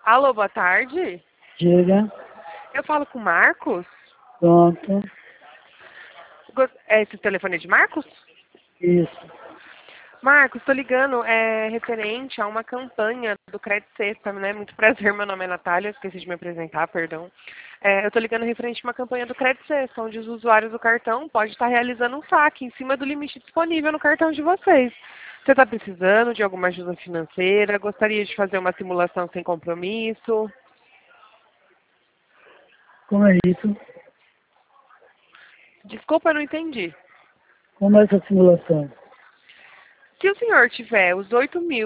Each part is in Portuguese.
Alô, boa tarde. Diga. Eu falo com o Marcos? Pronto. Esse telefone é de Marcos? Isso. Marcos, estou ligando referente a uma campanha do Credit Sexta, né? Muito prazer, meu nome é Natália, esqueci de me apresentar, perdão. Eu estou ligando referente a uma campanha do Credit Sexta, onde os usuários do cartão podem estar realizando um saque em cima do limite disponível no cartão de vocês. Você está precisando de alguma ajuda financeira? Gostaria de fazer uma simulação sem compromisso? Como é isso? Desculpa, eu não entendi. Como é essa simulação? Se o senhor tiver os R$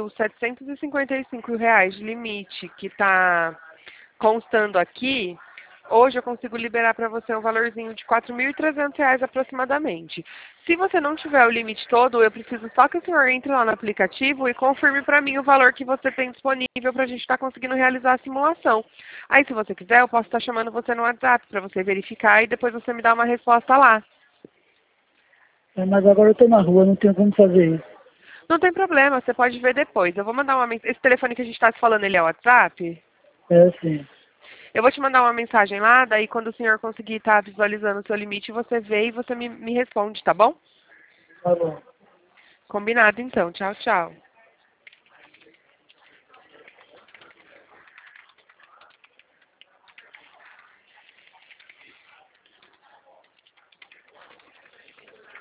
8.755 de limite que está constando aqui, hoje eu consigo liberar para você um valorzinho de R$ 4.300 aproximadamente. Se você não tiver o limite todo, eu preciso só que o senhor entre lá no aplicativo e confirme para mim o valor que você tem disponível para a gente estar conseguindo realizar a simulação. Aí, se você quiser, eu posso estar chamando você no WhatsApp para você verificar e depois você me dá uma resposta lá. Mas agora eu estou na rua, não tenho como fazer isso. Não tem problema, você pode ver depois. Eu vou mandar uma mensagem. Esse telefone que a gente está se falando, ele é o WhatsApp? É sim. Eu vou te mandar uma mensagem lá, daí quando o senhor conseguir estar visualizando o seu limite, você vê e você me responde, tá bom? Tá bom. Combinado então. Tchau, tchau.